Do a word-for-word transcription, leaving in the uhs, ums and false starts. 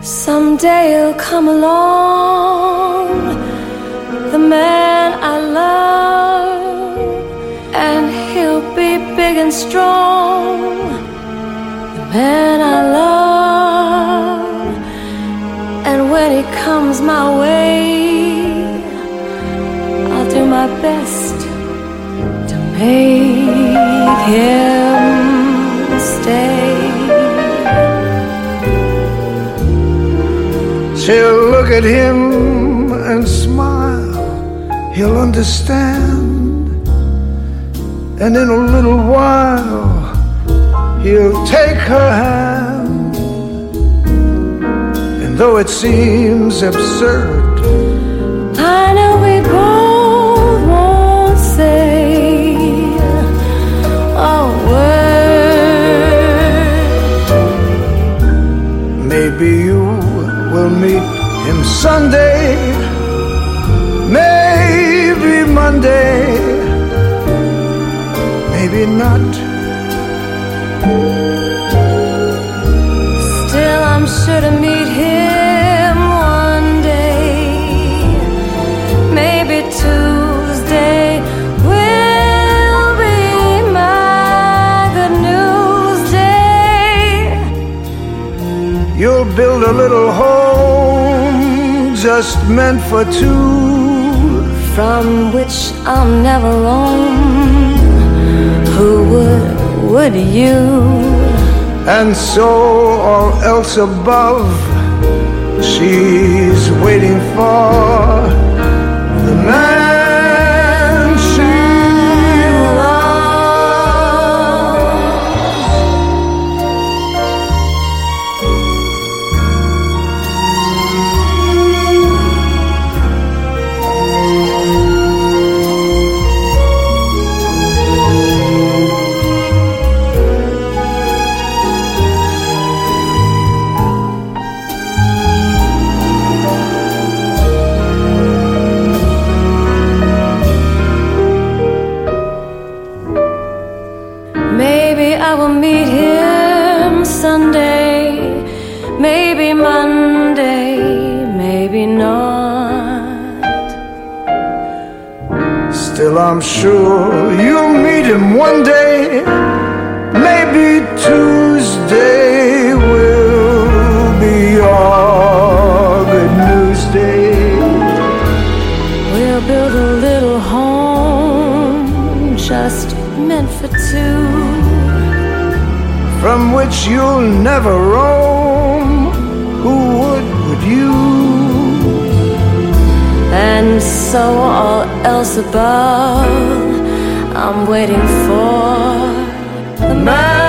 Someday he'll come along, the man I love, and he'll be big and strong, the man I love. And when he comes my way, I'll do my best to make him stay. She'll look at him and smile, he'll understand, and in a little while he'll take her hand. And though it seems absurd, I know we both won't say a word. maybe you will meet him Sunday, maybe Monday, maybe not. Still, I'm sure to meet him one day. Maybe Tuesday will be my good news day. You'll build a little home just meant for two, from which I'll never roam. Who would, would you? and so all else above she's waiting for, the man she Maybe I will meet him Sunday, maybe Monday, maybe not. Still I'm sure you'll meet him one day, maybe Tuesday will be your good news day. We'll build a little home just meant for two, from which you'll never roam. Who would, would you? and so all else above I'm waiting for, the man